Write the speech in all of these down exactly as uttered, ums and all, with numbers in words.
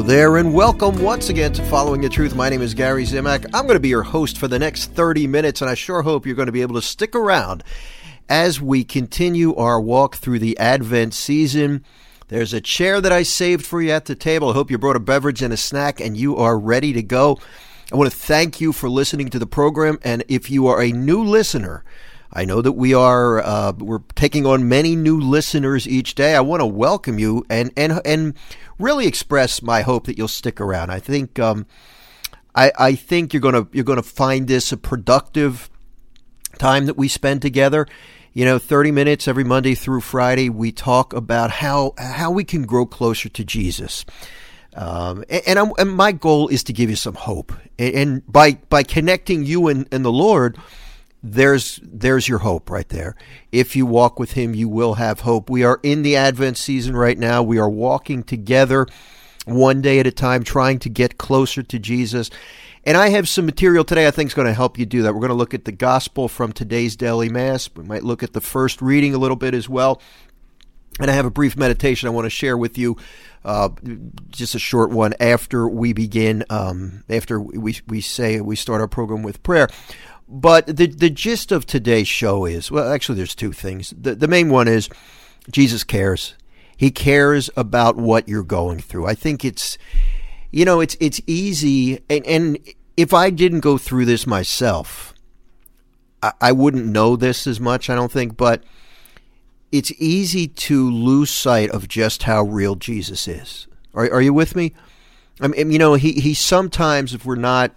Hello there, and welcome once again to Following the Truth. My name is Gary Zimak. I'm going to be your host for the next thirty minutes, and I sure hope you're going to be able to stick around as we continue our walk through the Advent season. There's a chair that I saved for you at the table. I hope you brought a beverage and a snack, and you are ready to go. I want to thank you for listening to the program, and if you are a new listener, I know that we are uh, we're taking on many new listeners each day. I want to welcome you and and and really express my hope that you'll stick around. I think um, I I think you're gonna you're gonna find this a productive time that we spend together. You know, thirty minutes every Monday through Friday, we talk about how how we can grow closer to Jesus. Um, and and, I'm, and my goal is to give you some hope. And, and by by connecting you and, and the Lord, There's there's your hope right there. If you walk with him, you will have hope. We are in the Advent season right now. We are walking together one day at a time, trying to get closer to Jesus. And I have some material today I think is going to help you do that. We're going to look at the gospel from today's daily mass. We might look at the first reading a little bit as well. And I have a brief meditation I want to share with you, uh, just a short one after we begin, um, after we we say we start our program with prayer. But the the gist of today's show is, well, actually there's two things. The, the main one is Jesus cares. He cares about what you're going through. I think it's, you know, it's it's easy. And, and if I didn't go through this myself, I, I wouldn't know this as much, I don't think. But it's easy to lose sight of just how real Jesus is. Are, are you with me? I mean, you know, he, he sometimes, if we're not,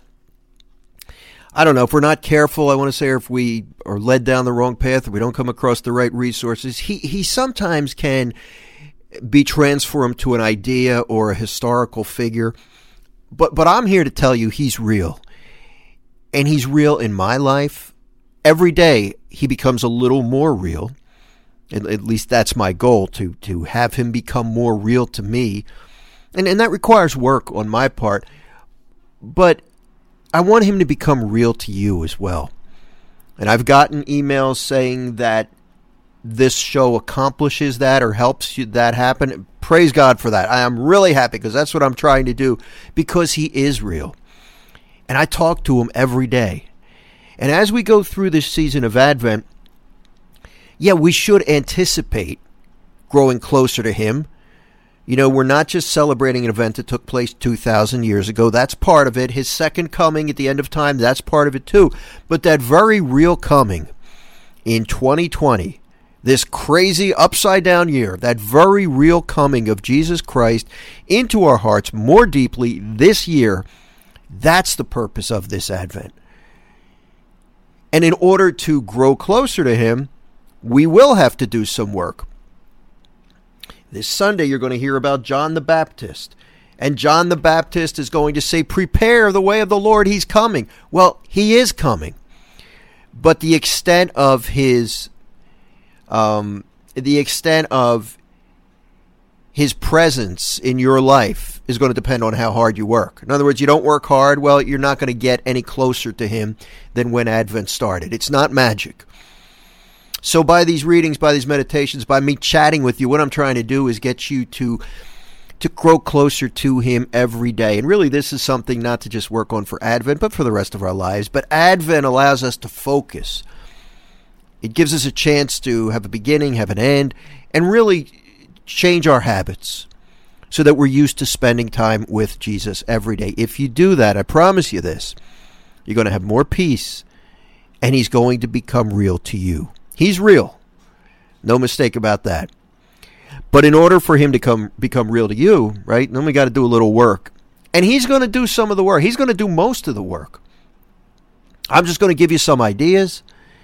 I don't know, if we're not careful, I want to say, or if we are led down the wrong path, or we don't come across the right resources, he, he sometimes can be transformed to an idea or a historical figure. But but I'm here to tell you he's real. And he's real in my life. Every day he becomes a little more real. At, at least that's my goal, to, to have him become more real to me. And, and that requires work on my part. But I want him to become real to you as well. And I've gotten emails saying that this show accomplishes that or helps you that happen. Praise God for that. I am really happy because that's what I'm trying to do, because he is real. And I talk to him every day. And as we go through this season of Advent, yeah, we should anticipate growing closer to him. You know, we're not just celebrating an event that took place two thousand years ago. That's part of it. His second coming at the end of time, that's part of it too. But that very real coming in twenty twenty, this crazy upside-down year, that very real coming of Jesus Christ into our hearts more deeply this year, that's the purpose of this Advent. And in order to grow closer to him, we will have to do some work. This Sunday, you're going to hear about John the Baptist. And John the Baptist is going to say, prepare the way of the Lord, he's coming. Well, he is coming. But the extent of his, um, the extent of his presence in your life is going to depend on how hard you work. In other words, you don't work hard, well, you're not going to get any closer to him than when Advent started. It's not magic. So by these readings, by these meditations, by me chatting with you, what I'm trying to do is get you to to grow closer to him every day. And really, this is something not to just work on for Advent, but for the rest of our lives. But Advent allows us to focus. It gives us a chance to have a beginning, have an end, and really change our habits so that we're used to spending time with Jesus every day. If you do that, I promise you this, you're going to have more peace, and he's going to become real to you. He's real. No mistake about that. But in order for him to come become real to you, right, then we got to do a little work. And he's going to do some of the work. He's going to do most of the work. I'm just going to give you some ideas.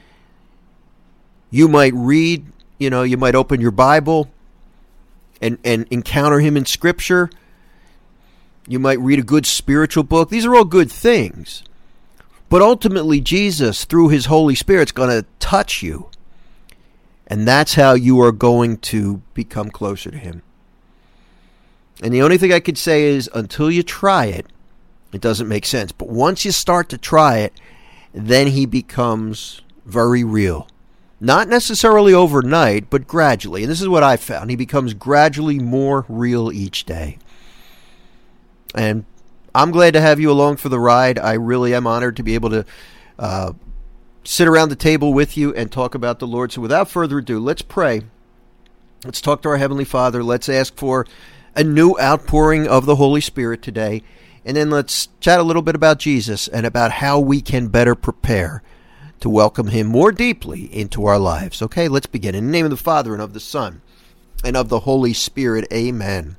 You might read, you know, you might open your Bible and, and encounter him in Scripture. You might read a good spiritual book. These are all good things. But ultimately, Jesus, through his Holy Spirit, is going to touch you. And that's how you are going to become closer to him. And the only thing I could say is, until you try it, it doesn't make sense. But once you start to try it, then he becomes very real. Not necessarily overnight, but gradually. And this is what I found. He becomes gradually more real each day. And I'm glad to have you along for the ride. I really am honored to be able to uh, sit around the table with you and talk about the Lord. So without further ado, let's pray. Let's talk to our Heavenly Father. Let's ask for a new outpouring of the Holy Spirit today. And then let's chat a little bit about Jesus and about how we can better prepare to welcome him more deeply into our lives. Okay, let's begin. In the name of the Father, and of the Son, and of the Holy Spirit. Amen.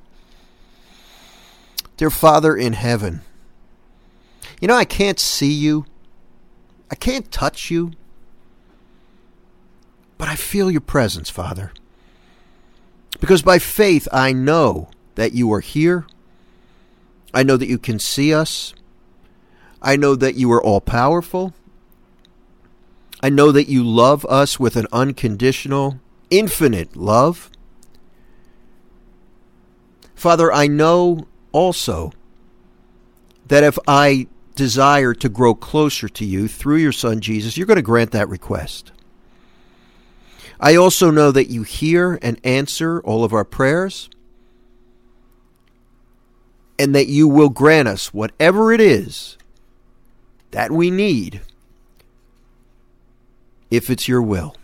Dear Father in heaven, you know, I can't see you. I can't touch you. But I feel your presence, Father. Because by faith, I know that you are here. I know that you can see us. I know that you are all-powerful. I know that you love us with an unconditional, infinite love. Father, I know also that if I desire to grow closer to you through your Son Jesus, you're going to grant that request. I also know that you hear and answer all of our prayers, and that you will grant us whatever it is that we need, if it's your will.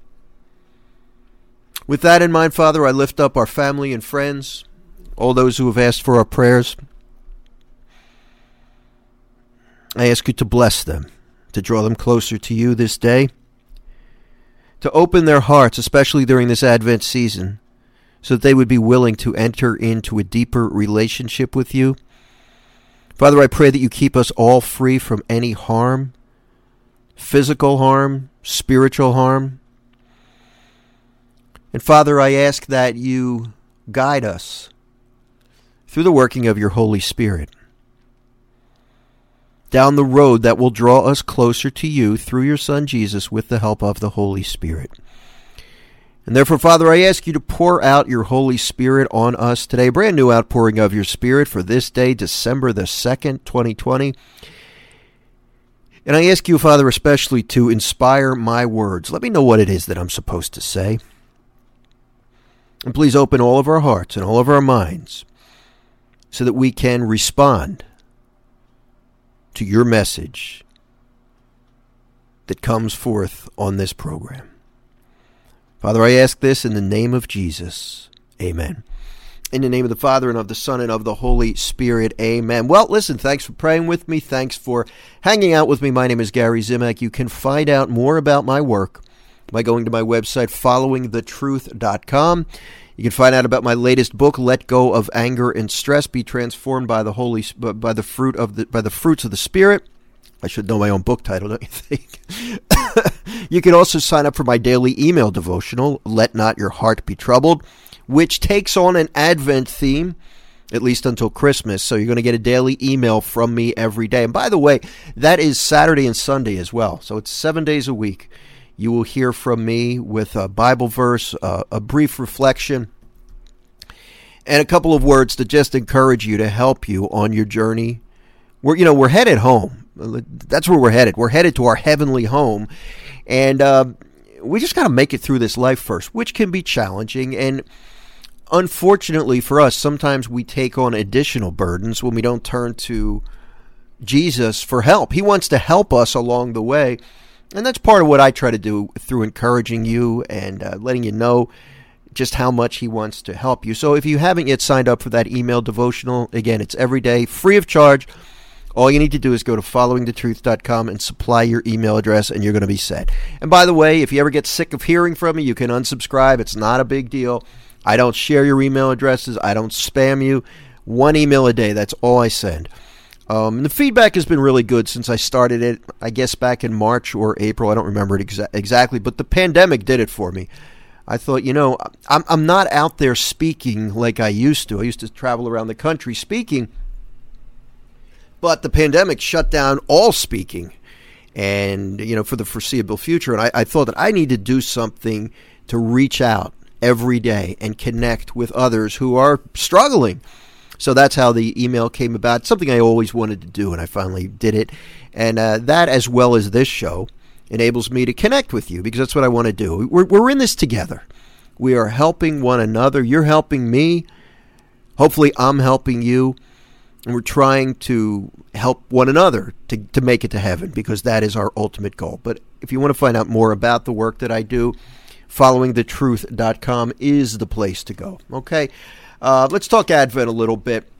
With that in mind, Father, I lift up our family and friends, all those who have asked for our prayers. I ask you to bless them, to draw them closer to you this day, to open their hearts, especially during this Advent season, so that they would be willing to enter into a deeper relationship with you. Father, I pray that you keep us all free from any harm, physical harm, spiritual harm. And Father, I ask that you guide us through the working of your Holy Spirit down the road that will draw us closer to you through your Son Jesus with the help of the Holy Spirit. And therefore, Father, I ask you to pour out your Holy Spirit on us today, a brand new outpouring of your Spirit for this day, December the second, twenty twenty. And I ask you, Father, especially to inspire my words. Let me know what it is that I'm supposed to say. And please open all of our hearts and all of our minds so that we can respond to your message that comes forth on this program. Father, I ask this in the name of Jesus. Amen. In the name of the Father, and of the Son, and of the Holy Spirit. Amen. Well, listen, thanks for praying with me. Thanks for hanging out with me. My name is Gary Zimak. You can find out more about my work by going to my website, following the truth dot com. You can find out about my latest book, Let Go of Anger and Stress, Be Transformed by the Holy by the fruit of the by the fruits of the Spirit. I should know my own book title, don't you think? You can also sign up for my daily email devotional, Let Not Your Heart Be Troubled, which takes on an Advent theme, at least until Christmas. So you're going to get a daily email from me every day. And by the way, that is Saturday and Sunday as well. So it's seven days a week. You will hear from me with a Bible verse, uh, a brief reflection, and a couple of words to just encourage you to help you on your journey. We're, you know, we're headed home. That's where we're headed. We're headed to our heavenly home. And uh, we just got to make it through this life first, which can be challenging. And unfortunately for us, sometimes we take on additional burdens when we don't turn to Jesus for help. He wants to help us along the way. And that's part of what I try to do through encouraging you and uh, letting you know just how much he wants to help you. So if you haven't yet signed up for that email devotional, again, it's every day, free of charge. All you need to do is go to following the truth dot com and supply your email address, and you're going to be set. And by the way, if you ever get sick of hearing from me, you can unsubscribe. It's not a big deal. I don't share your email addresses. I don't spam you. One email a day. That's all I send. Um, and the feedback has been really good since I started it, I guess back in March or April. I don't remember it exa- exactly, but the pandemic did it for me. I thought, you know, I'm, I'm not out there speaking like I used to. I used to travel around the country speaking, but the pandemic shut down all speaking and, you know, for the foreseeable future. And I, I thought that I need to do something to reach out every day and connect with others who are struggling. So that's how the email came about. It's something I always wanted to do, and I finally did it. And uh, that, as well as this show, enables me to connect with you, because that's what I want to do. We're, we're in this together. We are helping one another. You're helping me. Hopefully I'm helping you. And we're trying to help one another to, to make it to heaven, because that is our ultimate goal. But if you want to find out more about the work that I do, following the truth dot com is the place to go. Okay, uh, let's talk Advent a little bit.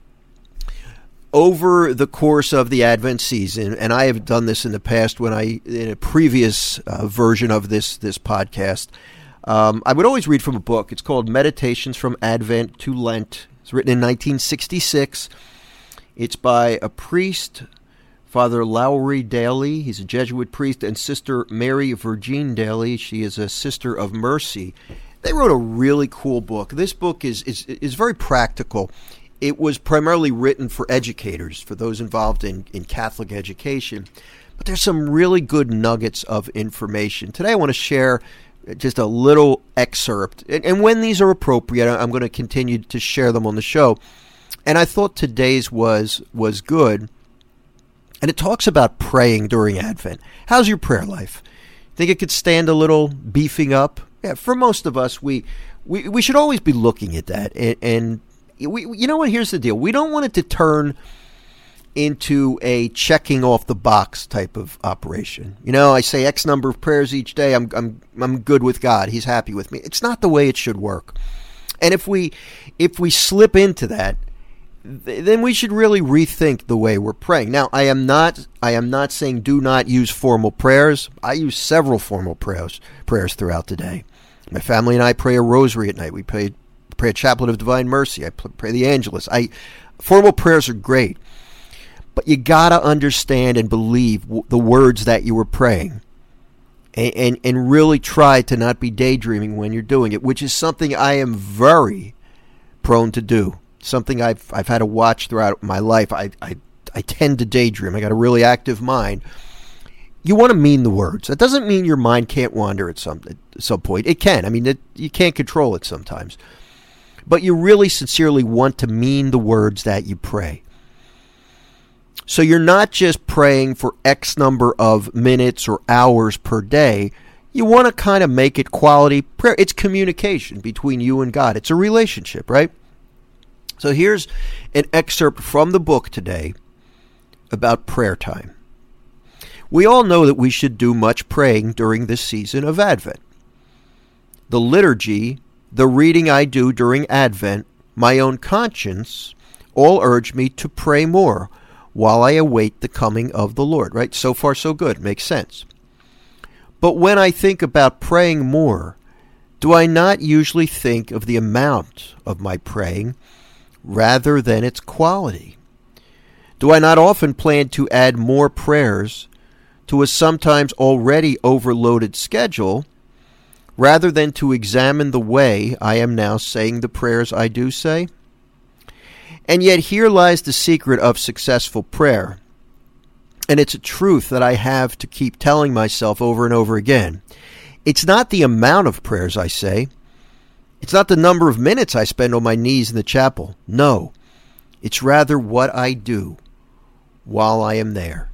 Over the course of the Advent season, and I have done this in the past when I, in a previous uh, version of this this podcast, um, I would always read from a book. It's called Meditations from Advent to Lent. It's written in nineteen sixty-six. It's by a priest, Father Lowry Daly. He's a Jesuit priest, and Sister Mary Virgin Daly. She is a Sister of Mercy. They wrote a really cool book. This book is is is very practical. It was primarily written for educators, for those involved in, in Catholic education. But there's some really good nuggets of information. Today I want to share just a little excerpt. And, and when these are appropriate, I'm going to continue to share them on the show. And I thought today's was was good. And it talks about praying during Advent. How's your prayer life? Think it could stand a little beefing up? Yeah, for most of us, we we, we should always be looking at that. And, and we, you know what? Here's the deal. We don't want it to turn into a checking off the box type of operation. You know, I say X number of prayers each day. I'm I'm I'm good with God. He's happy with me. It's not the way it should work. And if we if we slip into that, then we should really rethink the way we're praying. Now, I am not I am not saying do not use formal prayers. I use several formal prayers prayers throughout the day. My family and I pray a rosary at night. We pray pray a chaplet of divine mercy. I pray the Angelus. I formal prayers are great, but you gotta understand and believe w- the words that you were praying, and, and and really try to not be daydreaming when you're doing it, which is something I am very prone to do. Something I've I've had to watch throughout my life. I I I tend to daydream. I got a really active mind. You want to mean the words. That doesn't mean your mind can't wander at some at some point. It can. I mean, it, you can't control it sometimes. But you really sincerely want to mean the words that you pray. So you're not just praying for X number of minutes or hours per day. You want to kind of make it quality prayer. It's communication between you and God. It's a relationship, right? So here's an excerpt from the book today about prayer time. We all know that we should do much praying during this season of Advent. The liturgy, the reading I do during Advent, my own conscience, all urge me to pray more while I await the coming of the Lord, right? So far, so good. Makes sense. But when I think about praying more, do I not usually think of the amount of my praying rather than its quality? Do I not often plan to add more prayers to a sometimes already overloaded schedule rather than to examine the way I am now saying the prayers I do say? And yet here lies the secret of successful prayer. And it's a truth that I have to keep telling myself over and over again. It's not the amount of prayers I say. It's not the number of minutes I spend on my knees in the chapel. No, it's rather what I do while I am there.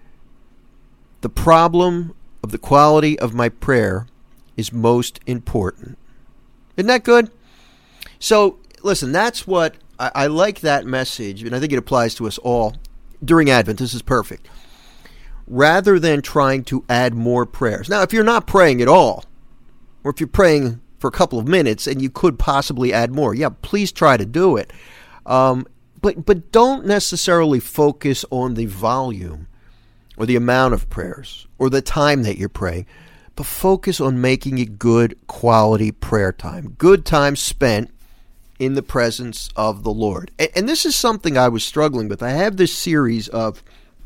The problem of the quality of my prayer is most important. Isn't that good? So, listen, that's what I, I like that message, and I think it applies to us all during Advent. This is perfect. Rather than trying to add more prayers. Now, if you're not praying at all, or if you're praying for a couple of minutes and you could possibly add more, yeah, please try to do it. Um, but but don't necessarily focus on the volume or the amount of prayers or the time that you're praying, but focus on making it good quality prayer time, good time spent in the presence of the Lord. And, and this is something I was struggling with. I have this series of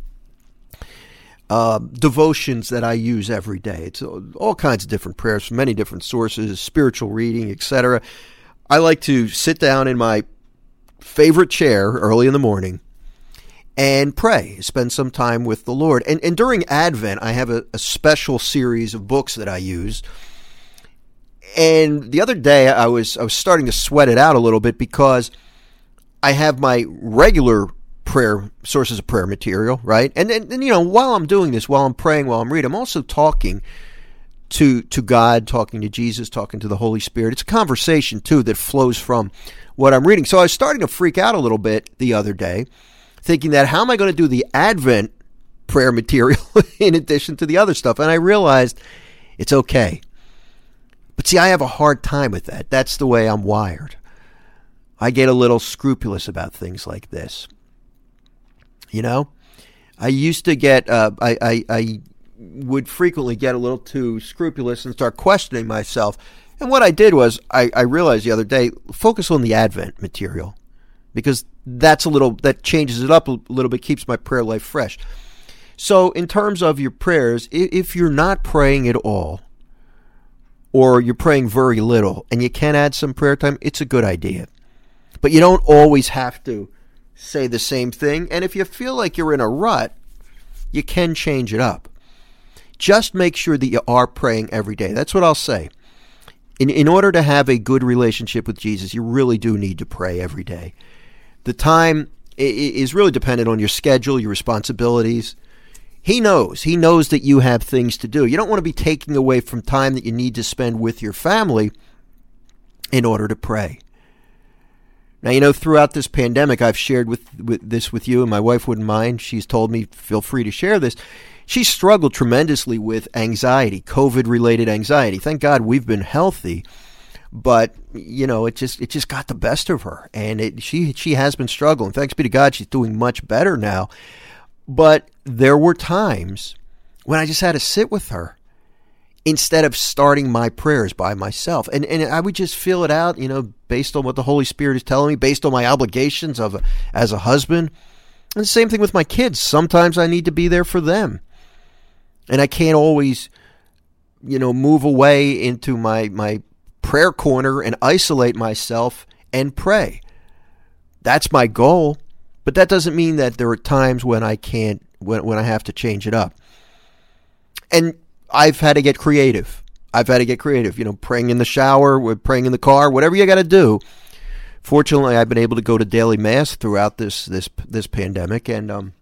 Uh, devotions that I use every day. It's all kinds of different prayers from many different sources, spiritual reading, et cetera. I like to sit down in my favorite chair early in the morning and pray, spend some time with the Lord. And, and during Advent, I have a, a special series of books that I use. And the other day, I was I was starting to sweat it out a little bit because I have my regular prayer sources of prayer material, right? And, and and you know, while I'm doing this, while I'm praying, while I'm reading, I'm also talking to to God, talking to Jesus, talking to the Holy Spirit. It's a conversation, too, that flows from what I'm reading. So I was starting to freak out a little bit the other day, thinking that how am I going to do the Advent prayer material in addition to the other stuff? And I realized it's okay. But see, I have a hard time with that. That's the way I'm wired. I get a little scrupulous about things like this. You know, I used to get, uh, I, I, I would frequently get a little too scrupulous and start questioning myself. And what I did was, I, I realized the other day, focus on the Advent material, because that's a little, that changes it up a little bit, keeps my prayer life fresh. So in terms of your prayers, if you're not praying at all, or you're praying very little, and you can add some prayer time, it's a good idea. But you don't always have to say the same thing. And if you feel like you're in a rut, you can change it up. Just make sure that you are praying every day. That's what I'll say. In, in order to have a good relationship with Jesus, you really do need to pray every day. The time is really dependent on your schedule, your responsibilities. He knows. He knows that you have things to do. You don't want to be taking away from time that you need to spend with your family in order to pray. Now, you know, throughout this pandemic, I've shared with, with this with you, and my wife wouldn't mind. She's told me, feel free to share this. She struggled tremendously with anxiety, COVID-related anxiety. Thank God we've been healthy, but, you know, it just it just got the best of her, and it, she she has been struggling. Thanks be to God, she's doing much better now. But there were times when I just had to sit with her instead of starting my prayers by myself. And and I would just feel it out, you know, based on what the Holy Spirit is telling me, based on my obligations of a, as a husband. And the same thing with my kids. Sometimes I need to be there for them. And I can't always, you know, move away into my, my prayer corner and isolate myself and pray. That's my goal. But that doesn't mean that there are times when I can't, when, when I have to change it up. And I've had to get creative. I've had to get creative, you know, praying in the shower, praying in the car, whatever you got to do. Fortunately, I've been able to go to daily mass throughout this this this pandemic, and um,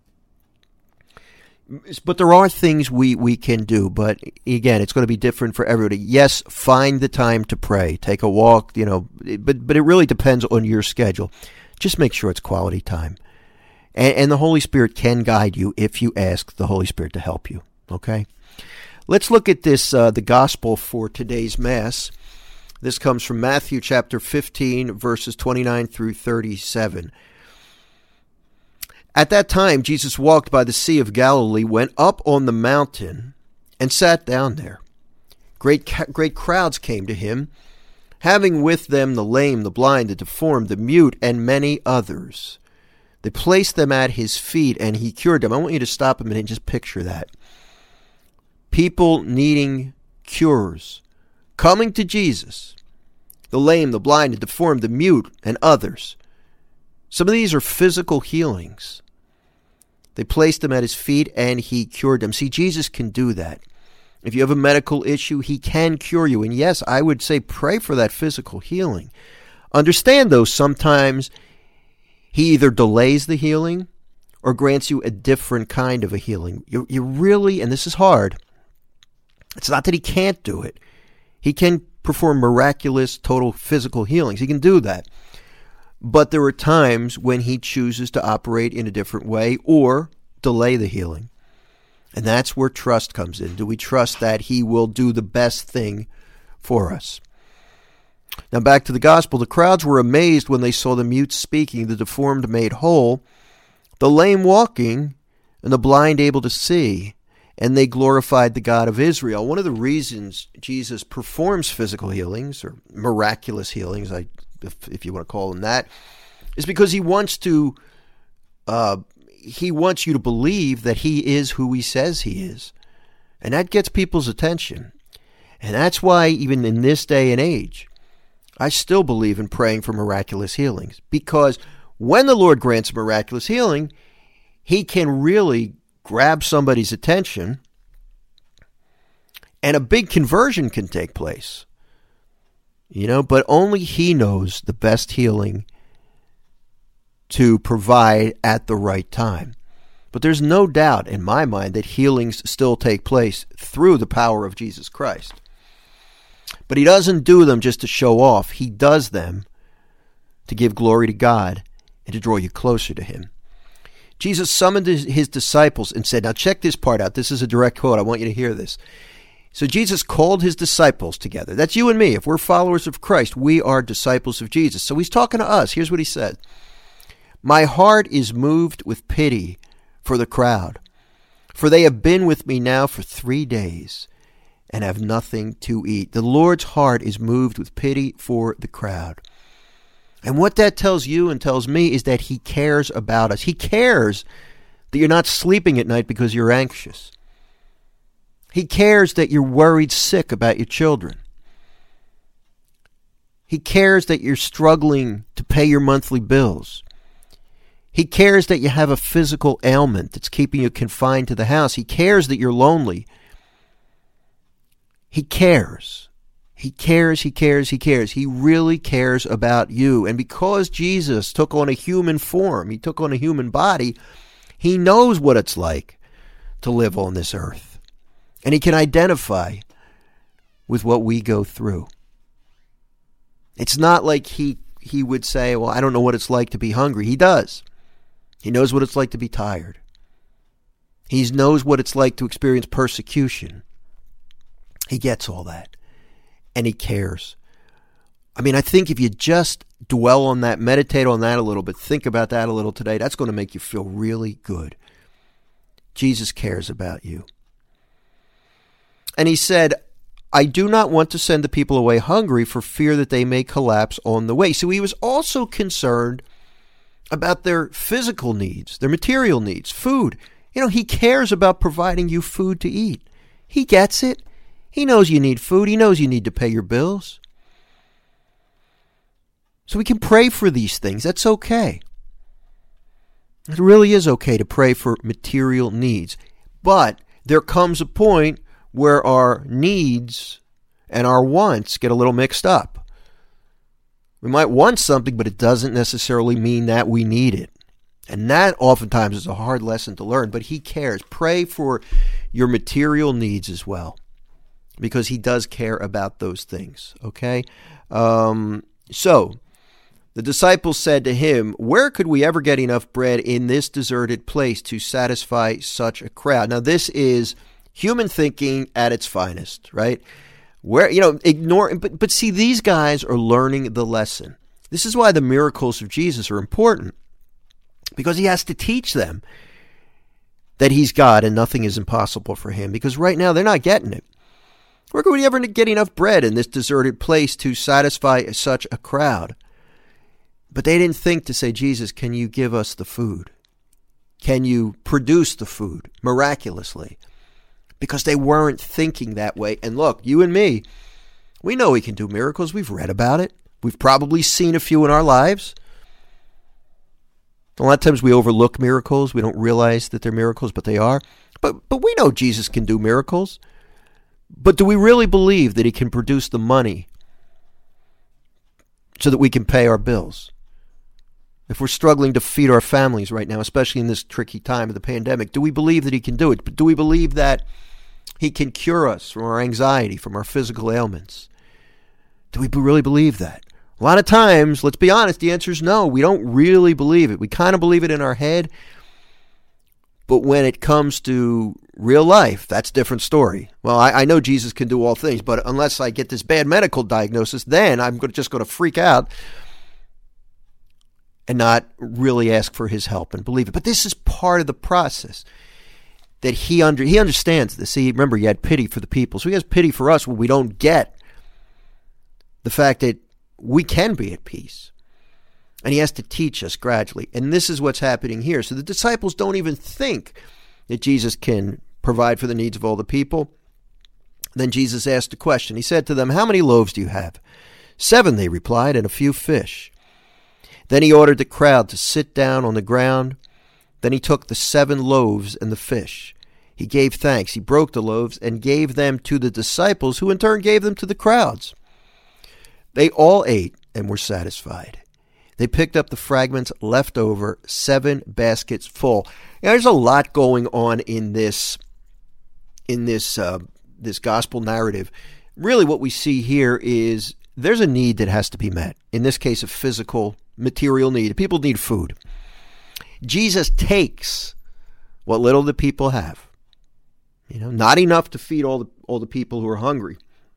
but there are things we, we can do. But again, it's going to be different for everybody. Yes, find the time to pray, take a walk, you know, but but it really depends on your schedule. Just make sure it's quality time, and, and the Holy Spirit can guide you if you ask the Holy Spirit to help you. Okay. Let's look at this, uh, the gospel for today's Mass. This comes from Matthew chapter fifteen, verses twenty-nine through thirty-seven. At that time, Jesus walked by the Sea of Galilee, went up on the mountain, and sat down there. Great, great crowds came to him, having with them the lame, the blind, the deformed, the mute, and many others. They placed them at his feet, and he cured them. I want you to stop a minute and just picture that. People needing cures, coming to Jesus, the lame, the blind, the deformed, the mute, and others. Some of these are physical healings. They placed them at his feet, and he cured them. See, Jesus can do that. If you have a medical issue, he can cure you. And yes, I would say pray for that physical healing. Understand, though, sometimes he either delays the healing or grants you a different kind of a healing. You, you really, and this is hard, it's not that he can't do it. He can perform miraculous, total physical healings. He can do that. But there are times when he chooses to operate in a different way or delay the healing. And that's where trust comes in. Do we trust that he will do the best thing for us? Now back to the gospel. The crowds were amazed when they saw the mute speaking, the deformed made whole, the lame walking, and the blind able to see. And they glorified the God of Israel. One of the reasons Jesus performs physical healings, or miraculous healings, I, if, if you want to call them that, is because he wants to, uh, he wants you to believe that he is who he says he is. And that gets people's attention. And that's why even in this day and age, I still believe in praying for miraculous healings. Because when the Lord grants miraculous healing, he can really grab somebody's attention, and a big conversion can take place. You know, but only he knows the best healing to provide at the right time. But there's no doubt in my mind that healings still take place through the power of Jesus Christ. But he doesn't do them just to show off. He does them to give glory to God and to draw you closer to him. Jesus summoned his disciples and said, now check this part out. This is a direct quote. I want you to hear this. So Jesus called his disciples together. That's you and me. If we're followers of Christ, we are disciples of Jesus. So he's talking to us. Here's what he said. My heart is moved with pity for the crowd, for they have been with me now for three days and have nothing to eat. The Lord's heart is moved with pity for the crowd. And what that tells you and tells me is that he cares about us. He cares that you're not sleeping at night because you're anxious. He cares that you're worried sick about your children. He cares that you're struggling to pay your monthly bills. He cares that you have a physical ailment that's keeping you confined to the house. He cares that you're lonely. He cares. He cares, he cares, he cares. He really cares about you. And because Jesus took on a human form, he took on a human body, he knows what it's like to live on this earth. And he can identify with what we go through. It's not like he, he would say, well, I don't know what it's like to be hungry. He does. He knows what it's like to be tired. He knows what it's like to experience persecution. He gets all that. And he cares. I mean, I think if you just dwell on that, meditate on that a little bit, think about that a little today, that's going to make you feel really good. Jesus cares about you. And he said, I do not want to send the people away hungry for fear that they may collapse on the way. So he was also concerned about their physical needs, their material needs, food. You know, he cares about providing you food to eat. He gets it. He knows you need food. He knows you need to pay your bills. So we can pray for these things. That's okay. It really is okay to pray for material needs. But there comes a point where our needs and our wants get a little mixed up. We might want something, but it doesn't necessarily mean that we need it. And that oftentimes is a hard lesson to learn. But he cares. Pray for your material needs as well, because he does care about those things, okay? Um, so, the disciples said to him, where could we ever get enough bread in this deserted place to satisfy such a crowd? Now, this is human thinking at its finest, right? Where, you know, ignore, but, but see, these guys are learning the lesson. This is why the miracles of Jesus are important, because he has to teach them that he's God and nothing is impossible for him, because right now they're not getting it. Where could we ever get enough bread in this deserted place to satisfy such a crowd? But they didn't think to say, Jesus, can you give us the food? Can you produce the food miraculously? Because they weren't thinking that way. And look, you and me, we know he can do miracles. We've read about it. We've probably seen a few in our lives. A lot of times we overlook miracles. We don't realize that they're miracles, but they are. But but we know Jesus can do miracles. But do we really believe that he can produce the money so that we can pay our bills? If we're struggling to feed our families right now, especially in this tricky time of the pandemic, do we believe that he can do it? But do we believe that he can cure us from our anxiety, from our physical ailments? Do we really believe that? A lot of times, let's be honest, the answer is no. We don't really believe it. We kind of believe it in our head. But when it comes to real life, that's a different story. Well, I, I know Jesus can do all things, but unless I get this bad medical diagnosis, then I'm just going to freak out and not really ask for his help and believe it. But this is part of the process that he under he understands this. See, remember, he had pity for the people. So he has pity for us when we don't get the fact that we can be at peace. And he has to teach us gradually. And this is what's happening here. So the disciples don't even think that Jesus can provide for the needs of all the people. Then Jesus asked a question. He said to them, how many loaves do you have? Seven, they replied, and a few fish. Then he ordered the crowd to sit down on the ground. Then he took the seven loaves and the fish. He gave thanks. He broke the loaves and gave them to the disciples, who in turn gave them to the crowds. They all ate and were satisfied. They picked up the fragments left over, seven baskets full. Now, there's a lot going on in this, in this, uh, this gospel narrative really what we see here is there's a need that has to be met. In this case, a physical, material need. People need food. Jesus takes what little the people have. You know, not enough to feed all the all the people who are hungry.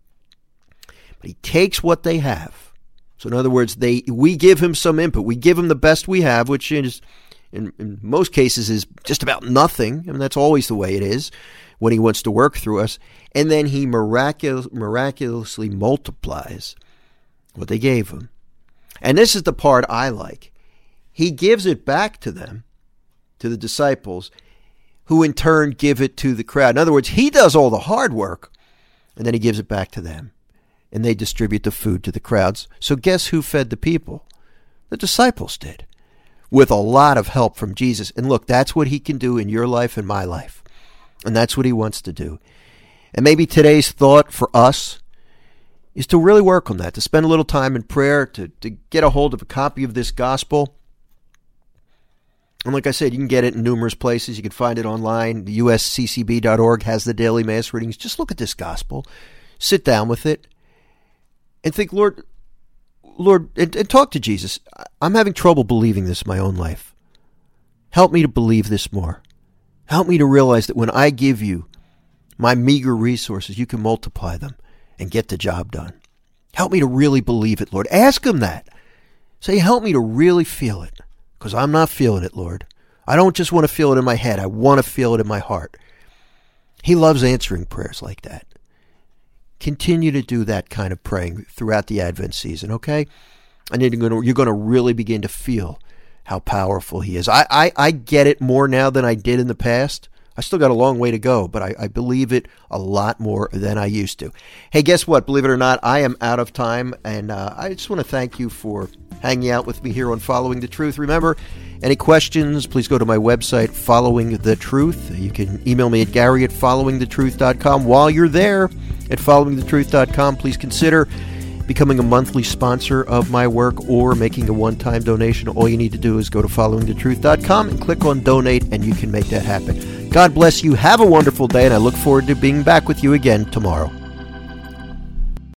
But he takes what they have. So in other words, they we give him some input. We give him the best we have, which is in, in most cases is just about nothing. I mean, that's always the way it is when he wants to work through us. And then he miraculous, miraculously multiplies what they gave him. And this is the part I like. He gives it back to them, to the disciples, who in turn give it to the crowd. In other words, he does all the hard work, and then he gives it back to them. And they distribute the food to the crowds. So guess who fed the people? The disciples did, with a lot of help from Jesus. And look, that's what he can do in your life and my life. And that's what he wants to do. And maybe today's thought for us is to really work on that, to spend a little time in prayer, to, to get a hold of a copy of this gospel. And like I said, you can get it in numerous places. You can find it online. The U S C C B dot org has the daily mass readings. Just look at this gospel. Sit down with it. And think, Lord, Lord, and, and talk to Jesus. I'm having trouble believing this in my own life. Help me to believe this more. Help me to realize that when I give you my meager resources, you can multiply them and get the job done. Help me to really believe it, Lord. Ask him that. Say, help me to really feel it, because I'm not feeling it, Lord. I don't just want to feel it in my head. I want to feel it in my heart. He loves answering prayers like that. Continue to do that kind of praying throughout the Advent season, okay? And then you're going to, you're going to really begin to feel how powerful he is. I, I, I get it more now than I did in the past. I still got a long way to go, but I, I believe it a lot more than I used to. Hey, guess what? Believe it or not, I am out of time, and uh, I just want to thank you for hanging out with me here on Following the Truth. Remember, any questions, please go to my website, Following the Truth. You can email me at Gary at following the truth dot com. While you're there at following the truth dot com, please consider becoming a monthly sponsor of my work or making a one-time donation. All you need to do is go to following the truth dot com and click on donate, and you can make that happen. God bless you. Have a wonderful day, and I look forward to being back with you again tomorrow.